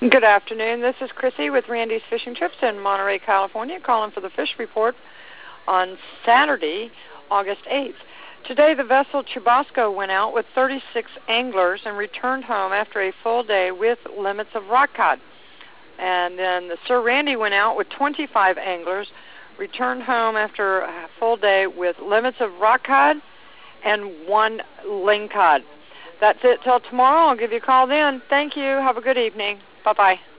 Good afternoon. This is Chrissy with Randy's Fishing Trips in Monterey, California, calling for the fish report on Saturday, August 8th. Today, the vessel Chubasco went out with 36 anglers and returned home after a full day with limits of rock cod. And then the Sir Randy went out with 25 anglers, returned home after a full day with limits of rock cod and 1 lingcod. That's it till tomorrow. I'll give you a call then. Thank you. Have a good evening. Bye-bye.